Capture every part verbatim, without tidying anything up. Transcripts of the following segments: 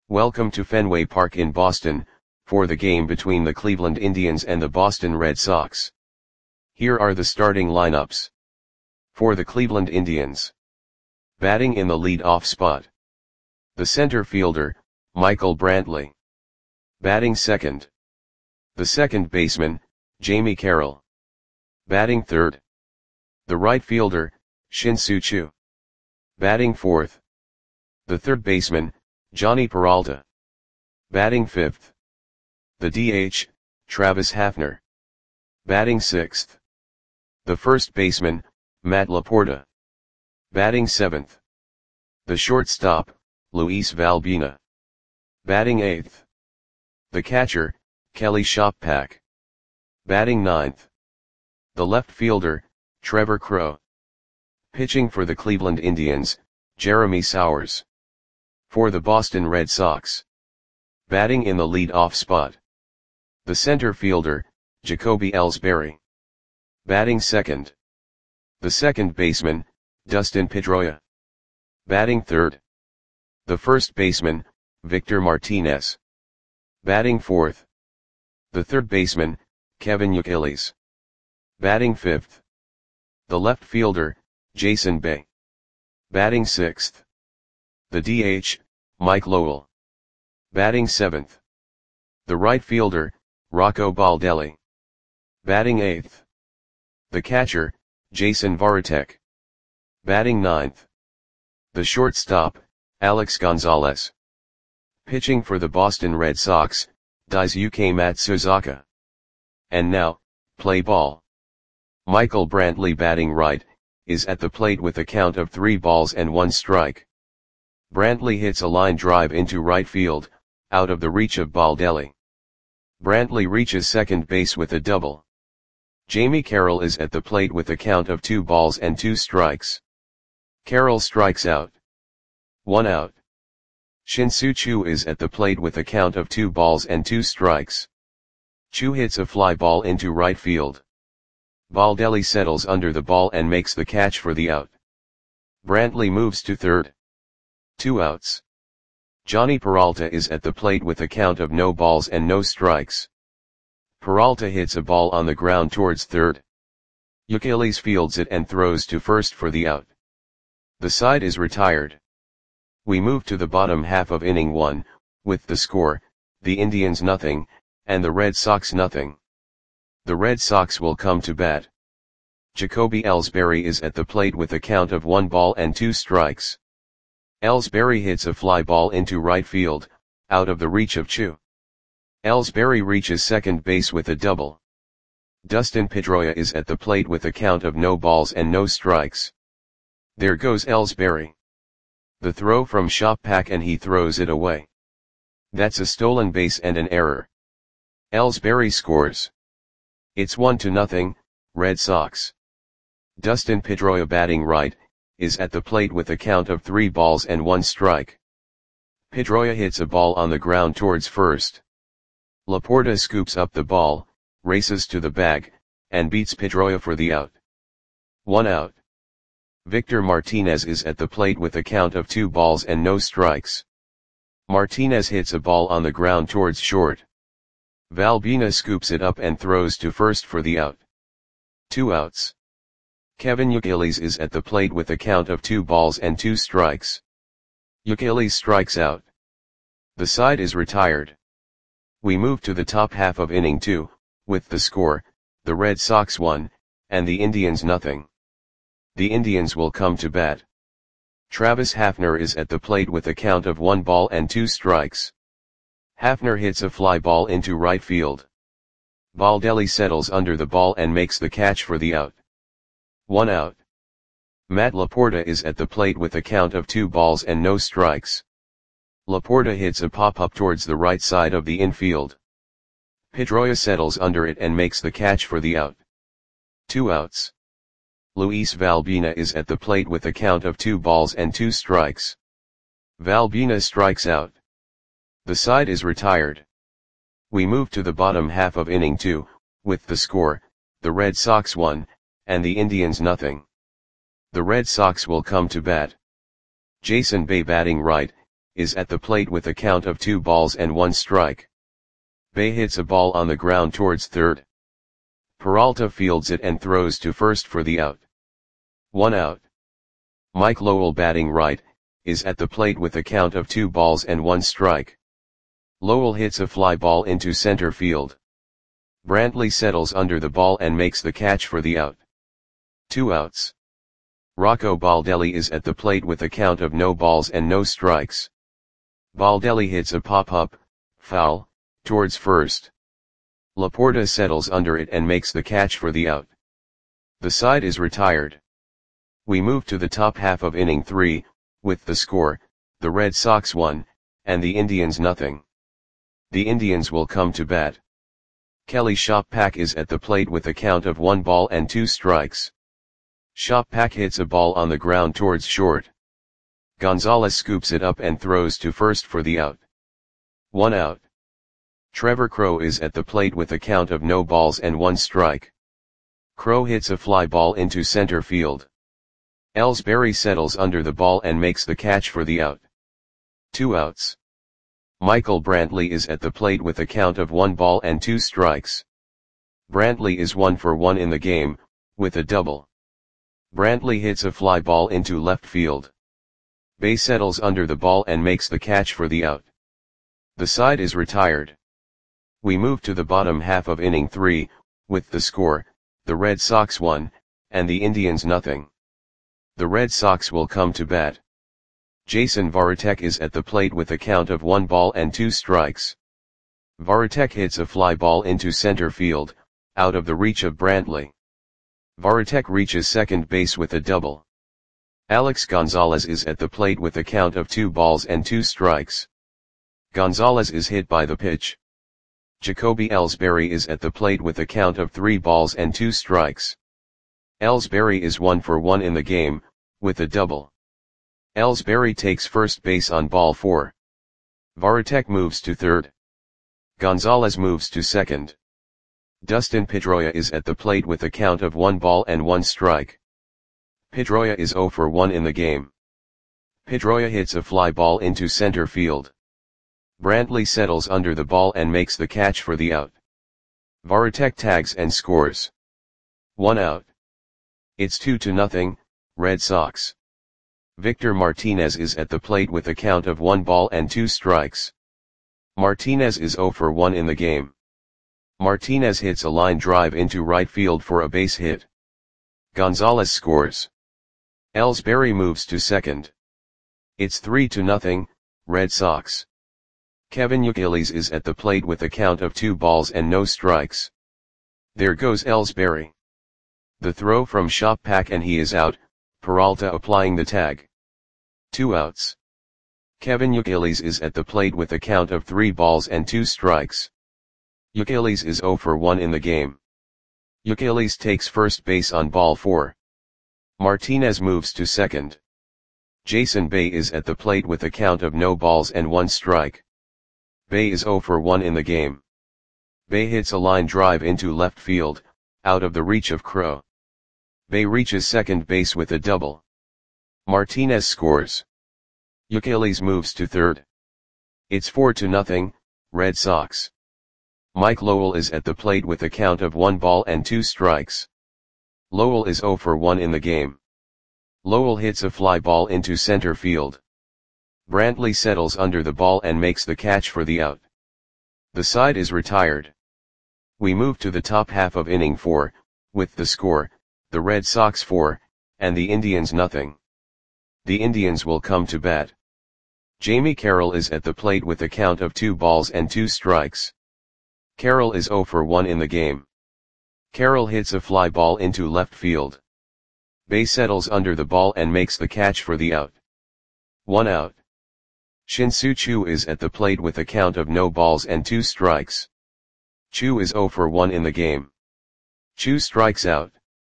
Welcome to Fenway Park in Boston, for the game between the Cleveland Indians and the Boston Red Sox. Here are the starting lineups. For the Cleveland Indians. Batting in the lead-off spot. The center fielder, Michael Brantley. Batting second. The second baseman, Jamie Carroll. Batting third. The right fielder, Shin-Soo Choo. Batting fourth. The third baseman, Jhonny Peralta. Batting fifth. The D H, Travis Hafner. Batting sixth. The first baseman, Matt Laporta. Batting seventh. The shortstop, Luis Valbuena. Batting eighth. The catcher, Kelly Shoppak. Batting ninth. The left fielder, Trevor Crowe. Pitching for the Cleveland Indians, Jeremy Sowers. For the Boston Red Sox. Batting in the lead-off spot. The center fielder, Jacoby Ellsbury. Batting second. The second baseman, Dustin Pedroia. Batting third. The first baseman, Victor Martinez. Batting fourth. The third baseman, Kevin Youkilis. Batting fifth. The left fielder, Jason Bay. Batting sixth. The D H, Mike Lowell. Batting seventh. The right fielder, Rocco Baldelli. Batting eighth. The catcher, Jason Varitek. Batting ninth. The shortstop, Alex Gonzalez. Pitching for the Boston Red Sox, Daisuke Matsuzaka. And now, play ball. Michael Brantley batting right, is at the plate with a count of three balls and one strike. Brantley hits a line drive into right field, out of the reach of Baldelli. Brantley reaches second base with a double. Jamie Carroll is at the plate with a count of two balls and two strikes. Carroll strikes out. One out. Shin-Soo Choo is at the plate with a count of two balls and two strikes. Choo hits a fly ball into right field. Baldelli settles under the ball and makes the catch for the out. Brantley moves to third. Two outs. Jhonny Peralta is at the plate with a count of no balls and no strikes. Peralta hits a ball on the ground towards third. Youkilis fields it and throws to first for the out. The side is retired. We move to the bottom half of inning one, with the score, the Indians nothing, and the Red Sox nothing. The Red Sox will come to bat. Jacoby Ellsbury is at the plate with a count of one ball and two strikes. Ellsbury hits a fly ball into right field, out of the reach of Choo. Ellsbury reaches second base with a double. Dustin Pedroia is at the plate with a count of no balls and no strikes. There goes Ellsbury. The throw from Shoppak and he throws it away. That's a stolen base and an error. Ellsbury scores. It's one to nothing, Red Sox. Dustin Pedroia batting right, is at the plate with a count of three balls and one strike. Pedroia hits a ball on the ground towards first. Laporta scoops up the ball, races to the bag, and beats Pedroia for the out. One out. Victor Martinez is at the plate with a count of two balls and no strikes. Martinez hits a ball on the ground towards short. Valbuena scoops it up and throws to first for the out. Two outs. Kevin Youkilis is at the plate with a count of two balls and two strikes. Youkilis strikes out. The side is retired. We move to the top half of inning two, with the score, the Red Sox one, and the Indians nothing. The Indians will come to bat. Travis Hafner is at the plate with a count of one ball and two strikes. Hafner hits a fly ball into right field. Baldelli settles under the ball and makes the catch for the out. One out. Matt Laporta is at the plate with a count of two balls and no strikes. Laporta hits a pop-up towards the right side of the infield. Pedroia settles under it and makes the catch for the out. Two outs. Luis Valbuena is at the plate with a count of two balls and two strikes. Valbuena strikes out. The side is retired. We move to the bottom half of inning two, with the score, the Red Sox one, and the Indians nothing. The Red Sox will come to bat. Jason Bay batting right, is at the plate with a count of two balls and one strike. Bae hits a ball on the ground towards third. Peralta fields it and throws to first for the out. One out. Mike Lowell, batting right, is at the plate with a count of two balls and one strike. Lowell hits a fly ball into center field. Brantley settles under the ball and makes the catch for the out. Two outs. Rocco Baldelli is at the plate with a count of no balls and no strikes. Baldelli hits a pop-up, foul, towards first. Laporta settles under it and makes the catch for the out. The side is retired. We move to the top half of inning three, with the score, the Red Sox one, and the Indians nothing. The Indians will come to bat. Kelly Shoppak is at the plate with a count of one ball and two strikes. Shoppak hits a ball on the ground towards short. Gonzalez scoops it up and throws to first for the out. One out. Trevor Crowe is at the plate with a count of no balls and one strike. Crowe hits a fly ball into center field. Ellsbury settles under the ball and makes the catch for the out. Two outs. Michael Brantley is at the plate with a count of one ball and two strikes. Brantley is one for one in the game, with a double. Brantley hits a fly ball into left field. Bae settles under the ball and makes the catch for the out. The side is retired. We move to the bottom half of inning three, with the score, the Red Sox one, and the Indians nothing. The Red Sox will come to bat. Jason Varitek is at the plate with a count of one ball and two strikes. Varitek hits a fly ball into center field, out of the reach of Brantley. Varitek reaches second base with a double. Alex Gonzalez is at the plate with a count of two balls and two strikes. Gonzalez is hit by the pitch. Jacoby Ellsbury is at the plate with a count of three balls and two strikes. Ellsbury is one for one in the game, with a double. Ellsbury takes first base on ball four. Varitek moves to third. Gonzalez moves to second. Dustin Pedroia is at the plate with a count of one ball and one strike. Pedroia is zero for one in the game. Pedroia hits a fly ball into center field. Brantley settles under the ball and makes the catch for the out. Varitek tags and scores. One out. It's two to nothing, Red Sox. Victor Martinez is at the plate with a count of one ball and two strikes. Martinez is zero for one in the game. Martinez hits a line drive into right field for a base hit. Gonzalez scores. Ellsbury moves to second. It's three to nothing, Red Sox. Kevin Youkilis is at the plate with a count of two balls and no strikes. There goes Ellsbury. The throw from Shoppak and he is out, Peralta applying the tag. Two outs. Kevin Youkilis is at the plate with a count of three balls and two strikes. Youkilis is zero for one in the game. Youkilis takes first base on ball four. Martinez moves to second. Jason Bae is at the plate with a count of no balls and one strike. Bae is zero for one in the game. Bae hits a line drive into left field, out of the reach of Crowe. Bae reaches second base with a double. Martinez scores. Youkilis moves to third. It's four to nothing, Red Sox. Mike Lowell is at the plate with a count of one ball and two strikes. Lowell is zero for one in the game. Lowell hits a fly ball into center field. Brantley settles under the ball and makes the catch for the out. The side is retired. We move to the top half of inning four, with the score, the Red Sox four, and the Indians nothing. The Indians will come to bat. Jamie Carroll is at the plate with a count of two balls and two strikes. Carroll is zero for one in the game. Carroll hits a fly ball into left field. Bae settles under the ball and makes the catch for the out. One out. Shin-Soo Choo is at the plate with a count of no balls and two strikes. Choo is zero for one in the game. Choo strikes out.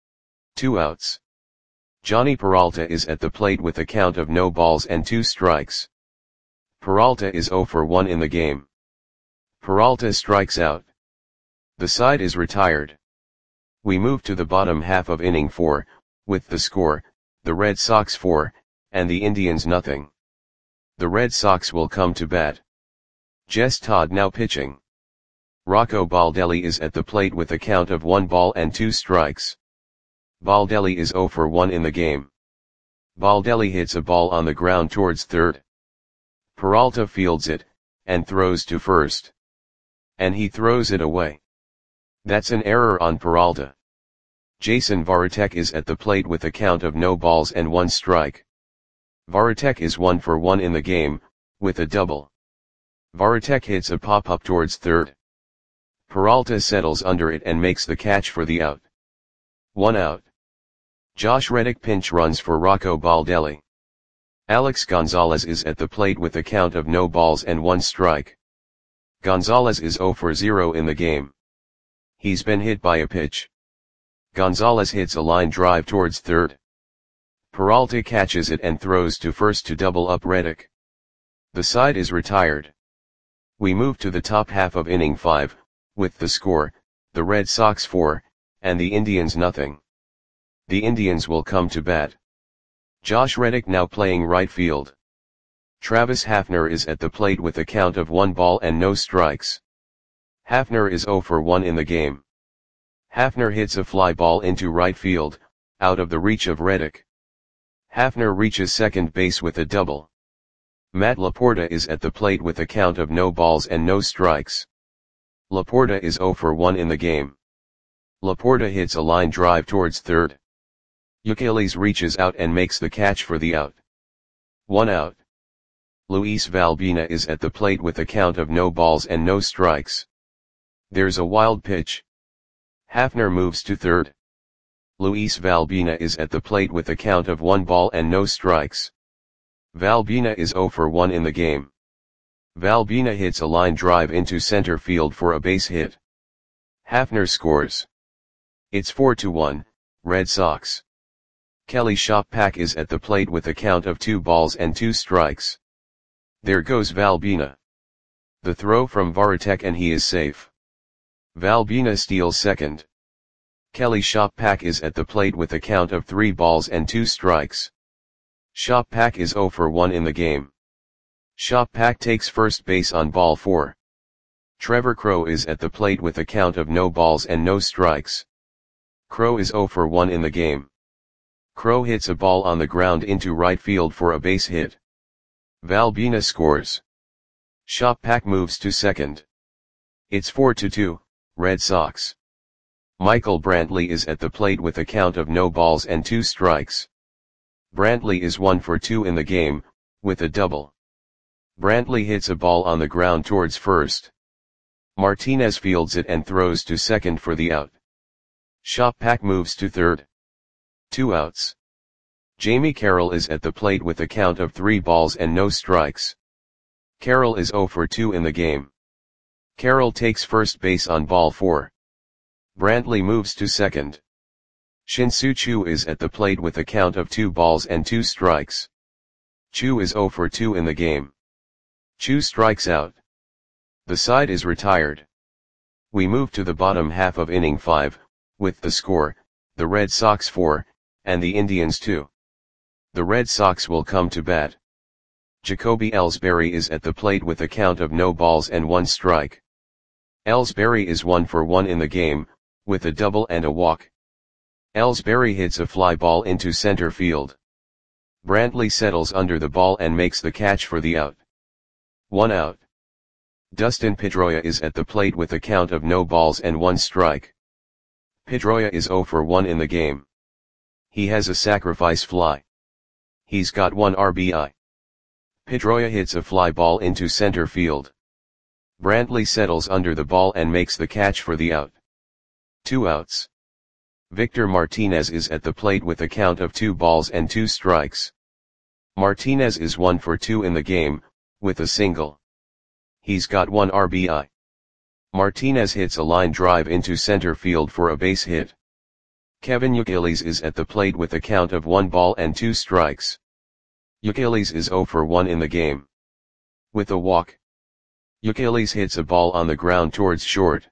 Two outs. Johnny Peralta is at the plate with a count of no balls and two strikes. Peralta is zero for one in the game. Peralta strikes out. The side is retired. We move to the bottom half of inning four, with the score, the Red Sox four, and the Indians nothing. The Red Sox will come to bat. Jess Todd now pitching. Rocco Baldelli is at the plate with a count of one ball and two strikes. Baldelli is zero for one in the game. Baldelli hits a ball on the ground towards third. Peralta fields it, and throws to first. And he throws it away. That's an error on Peralta. Jason Varitek is at the plate with a count of no balls and one strike. Varitek is one for one in the game, with a double. Varitek hits a pop-up towards third. Peralta settles under it and makes the catch for the out. One out. Josh Reddick pinch runs for Rocco Baldelli. Alex Gonzalez is at the plate with a count of no balls and one strike. Gonzalez is zero for zero in the game. He's been hit by a pitch. Gonzalez hits a line drive towards third. Peralta catches it and throws to first to double up Reddick. The side is retired. We move to the top half of inning five, with the score, the Red Sox four, and the Indians nothing. The Indians will come to bat. Josh Reddick now playing right field. Travis Hafner is at the plate with a count of one ball and no strikes. Hafner is zero for one in the game. Hafner hits a fly ball into right field, out of the reach of Reddick. Hafner reaches second base with a double. Matt Laporta is at the plate with a count of no balls and no strikes. Laporta is zero for one in the game. Laporta hits a line drive towards third. Youkilis reaches out and makes the catch for the out. One out. Luis Valbina is at the plate with a count of no balls and no strikes. There's a wild pitch. Hafner moves to third. Luis Valbina is at the plate with a count of one ball and no strikes. Valbina is zero for one in the game. Valbina hits a line drive into center field for a base hit. Hafner scores. It's four to one, Red Sox. Kelly Shoppak is at the plate with a count of two balls and two strikes. There goes Valbina. The throw from Varitek and he is safe. Valbina steals second. Kelly Shoppak is at the plate with a count of three balls and two strikes. Shoppak is zero for one in the game. Shoppak takes first base on ball four. Trevor Crowe is at the plate with a count of no balls and no strikes. Crowe is zero for one in the game. Crowe hits a ball on the ground into right field for a base hit. Valbina scores. Shoppak moves to second. It's four to two, Red Sox. Michael Brantley is at the plate with a count of no balls and two strikes. Brantley is one for two in the game, with a double. Brantley hits a ball on the ground towards first. Martinez fields it and throws to second for the out. Shoppak moves to third. Two outs. Jamie Carroll is at the plate with a count of three balls and no strikes. Carroll is zero for two in the game. Carroll takes first base on ball four. Brantley moves to second. Shin-Soo Choo is at the plate with a count of two balls and two strikes. Choo is zero for two in the game. Choo strikes out. The side is retired. We move to the bottom half of inning five, with the score, the Red Sox four, and the Indians two. The Red Sox will come to bat. Jacoby Ellsbury is at the plate with a count of no balls and one strike. Ellsbury is one for one in the game, with a double and a walk. Ellsbury hits a fly ball into center field. Brantley settles under the ball and makes the catch for the out. One out. Dustin Pedroia is at the plate with a count of no balls and one strike. Pedroia is zero for one in the game. He has a sacrifice fly. He's got one R B I. Pedroia hits a fly ball into center field. Brantley settles under the ball and makes the catch for the out. Two outs. Victor Martinez is at the plate with a count of two balls and two strikes. Martinez is one for two in the game, with a single. He's got one R B I. Martinez hits a line drive into center field for a base hit. Kevin Youkilis is at the plate with a count of one ball and two strikes. Youkilis is zero for one in the game. With a walk. Youkilis hits a ball on the ground towards short.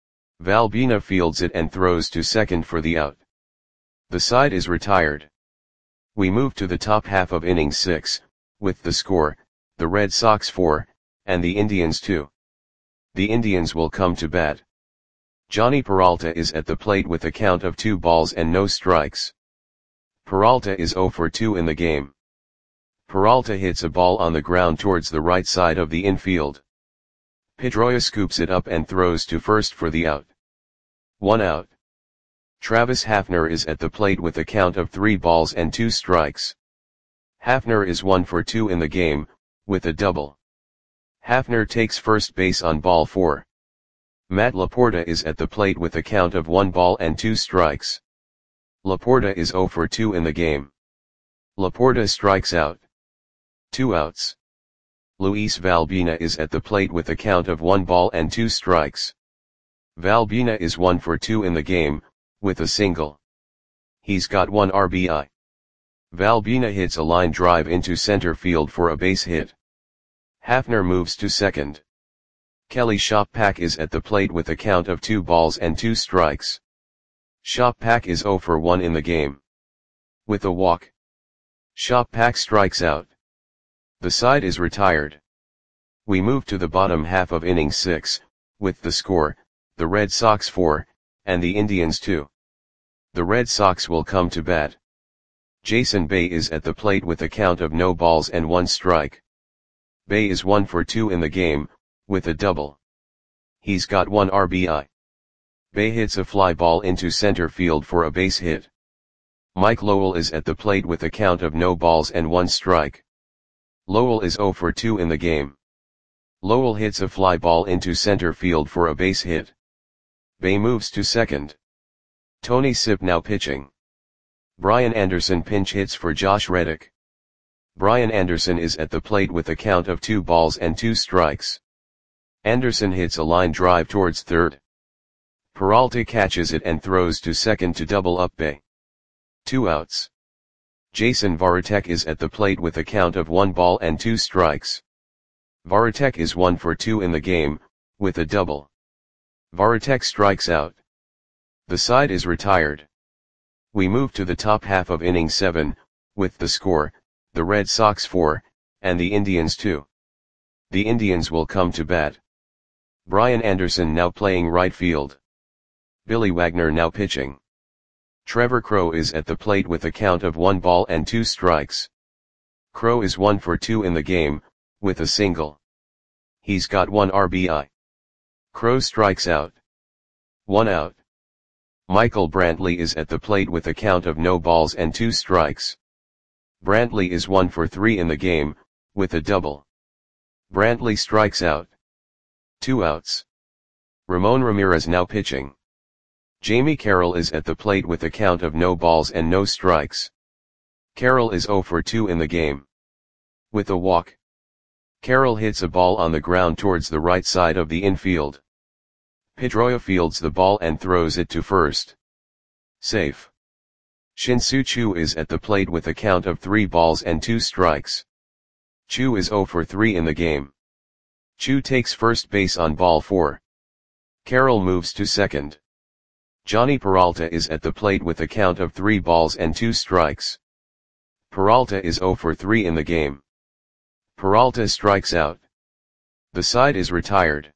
Valbina fields it and throws to second for the out. The side is retired. We move to the top half of inning six, with the score, the Red Sox four, and the Indians two. The Indians will come to bat. Johnny Peralta is at the plate with a count of two balls and no strikes. Peralta is zero for two in the game. Peralta hits a ball on the ground towards the right side of the infield. Pedroia scoops it up and throws to first for the out. One out. Travis Hafner is at the plate with a count of three balls and two strikes. Hafner is one for two in the game, with a double. Hafner takes first base on ball four. Matt Laporta is at the plate with a count of one ball and two strikes. Laporta is zero for two in the game. Laporta strikes out. Two outs. Luis Valbina is at the plate with a count of one ball and two strikes. Valbina is one for two in the game, with a single. He's got one R B I. Valbina hits a line drive into center field for a base hit. Hafner moves to second. Kelly Shoppak is at the plate with a count of two balls and two strikes. Shoppak is zero for one in the game. With a walk. Shoppak strikes out. The side is retired. We move to the bottom half of inning six, with the score, the Red Sox four, and the Indians two. The Red Sox will come to bat. Jason Bay is at the plate with a count of no balls and one strike. Bay is one for two in the game, with a double. He's got one R B I. Bay hits a fly ball into center field for a base hit. Mike Lowell is at the plate with a count of no balls and one strike. Lowell is zero for two in the game. Lowell hits a fly ball into center field for a base hit. Bay moves to second. Tony Sipp now pitching. Brian Anderson pinch hits for Josh Reddick. Brian Anderson is at the plate with a count of two balls and two strikes. Anderson hits a line drive towards third. Peralta catches it and throws to second to double up Bay. Two outs. Jason Varitek is at the plate with a count of one ball and two strikes. Varitek is one for two in the game, with a double. Varitek strikes out. The side is retired. We move to the top half of inning seven, with the score, the Red Sox four, and the Indians two. The Indians will come to bat. Brian Anderson now playing right field. Billy Wagner now pitching. Trevor Crowe is at the plate with a count of one ball and two strikes. Crowe is one for two in the game, with a single. He's got one R B I. Crowe strikes out. One out. Michael Brantley is at the plate with a count of no balls and two strikes. Brantley is one for three in the game, with a double. Brantley strikes out. Two outs. Ramon Ramirez now pitching. Jamie Carroll is at the plate with a count of no balls and no strikes. Carroll is zero for two in the game. With a walk. Carroll hits a ball on the ground towards the right side of the infield. Pedroia fields the ball and throws it to first. Safe. Shin-Soo Choo is at the plate with a count of three balls and two strikes. Choo is zero for three in the game. Choo takes first base on ball four. Carroll moves to second. Johnny Peralta is at the plate with a count of three balls and two strikes. Peralta is zero for three in the game. Peralta strikes out. The side is retired.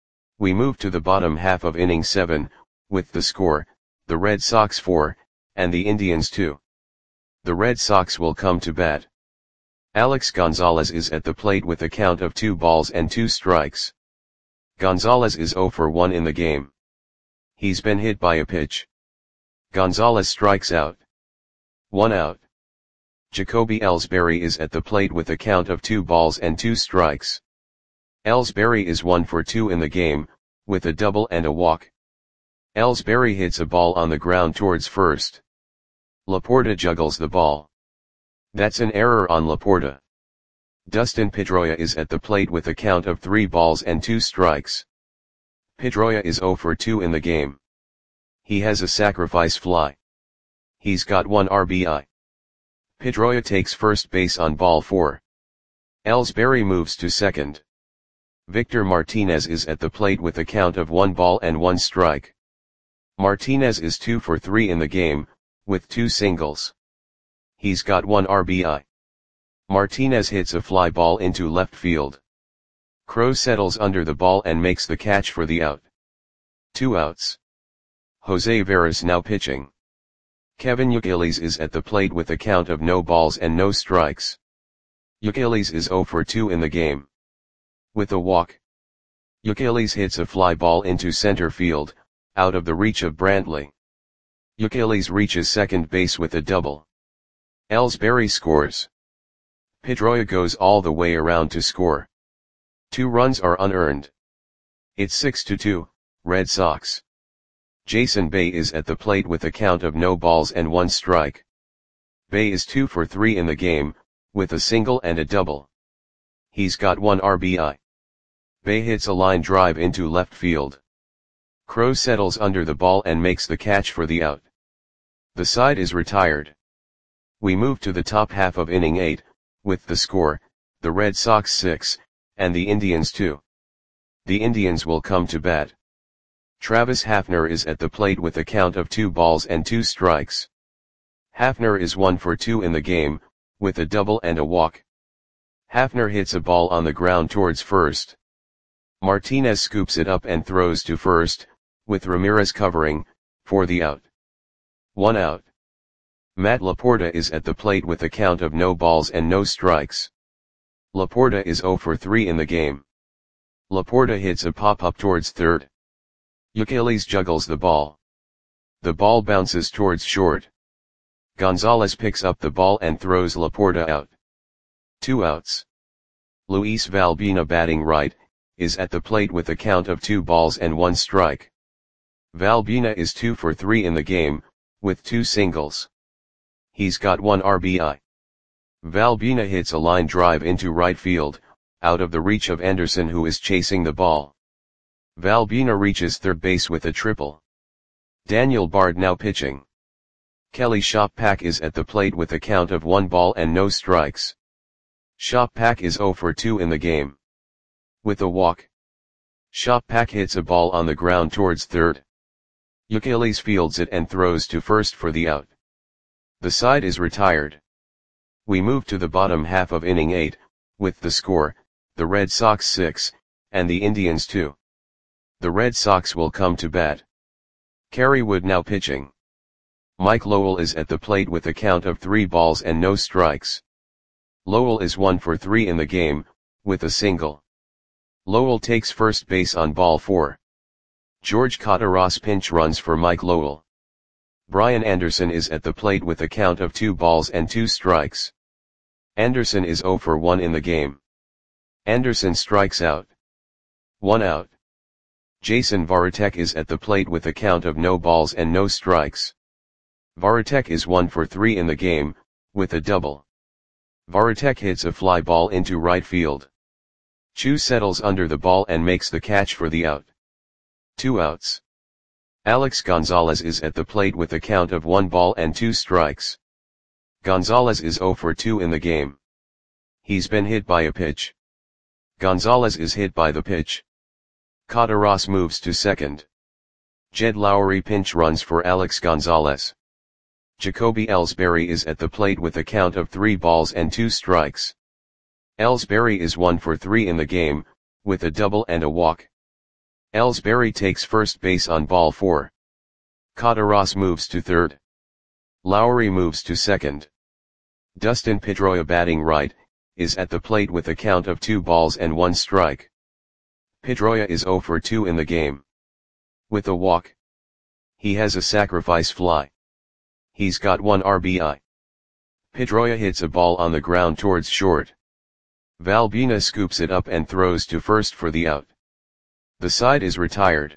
We move to the bottom half of inning seven, with the score, the Red Sox four, and the Indians two. The Red Sox will come to bat. Alex Gonzalez is at the plate with a count of two balls and two strikes. Gonzalez is zero for one in the game. He's been hit by a pitch. Gonzalez strikes out. One out. Jacoby Ellsbury is at the plate with a count of two balls and two strikes. Ellsbury is one for two in the game, with a double and a walk. Ellsbury hits a ball on the ground towards first. Laporta juggles the ball. That's an error on Laporta. Dustin Pedroia is at the plate with a count of three balls and two strikes. Pedroia is zero for two in the game. He has a sacrifice fly. He's got one R B I. Pedroia takes first base on ball four. Ellsbury moves to second. Victor Martinez is at the plate with a count of one ball and one strike. Martinez is two for three in the game, with two singles. He's got one R B I. Martinez hits a fly ball into left field. Crowe settles under the ball and makes the catch for the out. Two outs. Jose Veras now pitching. Kevin Youkilis is at the plate with a count of no balls and no strikes. Youkilis is zero for two in the game. With a walk. Youkilis hits a fly ball into center field, out of the reach of Brantley. Youkilis reaches second base with a double. Ellsbury scores. Pedroia goes all the way around to score. Two runs are unearned. It's six to two, Red Sox. Jason Bay is at the plate with a count of no balls and one strike. Bay is two for three in the game, with a single and a double. He's got one R B I. Bay hits a line drive into left field. Crowe settles under the ball and makes the catch for the out. The side is retired. We move to the top half of inning eight, with the score, the Red Sox six, and the Indians two. The Indians will come to bat. Travis Hafner is at the plate with a count of two balls and two strikes. Hafner is one for two in the game, with a double and a walk. Hafner hits a ball on the ground towards first. Martinez scoops it up and throws to first, with Ramirez covering, for the out. One out. Matt Laporta is at the plate with a count of no balls and no strikes. Laporta is zero for three in the game. Laporta hits a pop-up towards third. Youkilis juggles the ball. The ball bounces towards short. Gonzalez picks up the ball and throws Laporta out. Two outs. Luis Valbuena, batting right, is at the plate with a count of two balls and one strike. Valbuena is two for three in the game, with two singles. He's got one R B I. Valbuena hits a line drive into right field, out of the reach of Anderson, who is chasing the ball. Valbuena reaches third base with a triple. Daniel Bard now pitching. Kelly Shopak is at the plate with a count of one ball and no strikes. Shopak is zero for two in the game. With a walk. Shopak hits a ball on the ground towards third. Youkilis fields it and throws to first for the out. The side is retired. We move to the bottom half of inning eight, with the score, the Red Sox six, and the Indians two. The Red Sox will come to bat. Kerry Wood now pitching. Mike Lowell is at the plate with a count of three balls and no strikes. Lowell is one for three in the game, with a single. Lowell takes first base on ball four. George Cotaras pinch runs for Mike Lowell. Brian Anderson is at the plate with a count of two balls and two strikes. Anderson is zero for one in the game. Anderson strikes out. One out. Jason Varitek is at the plate with a count of no balls and no strikes. Varitek is one for three in the game, with a double. Varitek hits a fly ball into right field. Chu settles under the ball and makes the catch for the out. Two outs. Alex Gonzalez is at the plate with a count of one ball and two strikes. Gonzalez is zero for two in the game. He's been hit by a pitch. Gonzalez is hit by the pitch. Cotaras moves to second. Jed Lowry pinch runs for Alex Gonzalez. Jacoby Ellsbury is at the plate with a count of three balls and two strikes. Ellsbury is one for three in the game, with a double and a walk. Ellsbury takes first base on ball four. Cotaras moves to third. Lowry moves to second. Dustin Pedroia, batting right, is at the plate with a count of two balls and one strike. Pedroia is zero for two in the game. With a walk. He has a sacrifice fly. He's got one R B I. Pedroia hits a ball on the ground towards short. Valbuena scoops it up and throws to first for the out. The side is retired.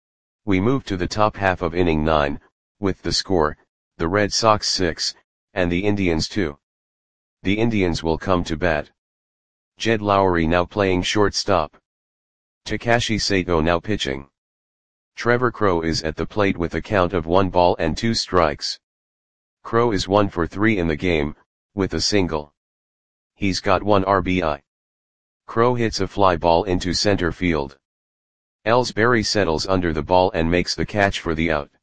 We move to the top half of inning nine, with the score, the Red Sox six, and the Indians two. The Indians will come to bat. Jed Lowry now playing shortstop. Takashi Sato now pitching. Trevor Crowe is at the plate with a count of one ball and two strikes. Crowe is one for three in the game, with a single. He's got one R B I. Crowe hits a fly ball into center field. Ellsbury settles under the ball and makes the catch for the out.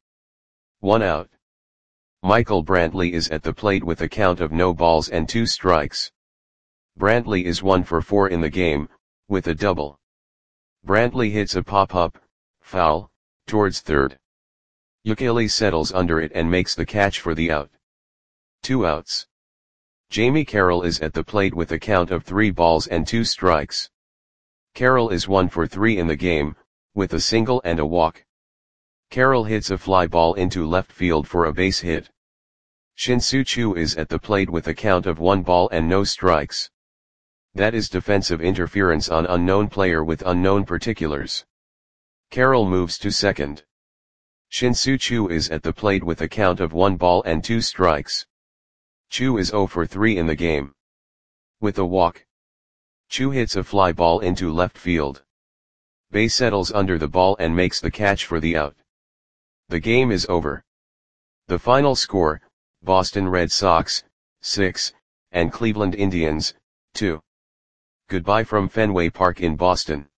One out. Michael Brantley is at the plate with a count of no balls and two strikes. Brantley is one for four in the game, with a double. Brantley hits a pop-up, foul, towards third. Ukele settles under it and makes the catch for the out. Two outs. Jamie Carroll is at the plate with a count of three balls and two strikes. Carroll is one for three in the game, with a single and a walk. Carroll hits a fly ball into left field for a base hit. Shin-Soo Choo is at the plate with a count of one ball and no strikes. That is defensive interference on unknown player with unknown particulars. Carroll moves to second. Shin-Soo Choo is at the plate with a count of one ball and two strikes. Choo is zero for three in the game. With a walk. Choo hits a fly ball into left field. Bae settles under the ball and makes the catch for the out. The game is over. The final score, Boston Red Sox, six, and Cleveland Indians, two. Goodbye from Fenway Park in Boston.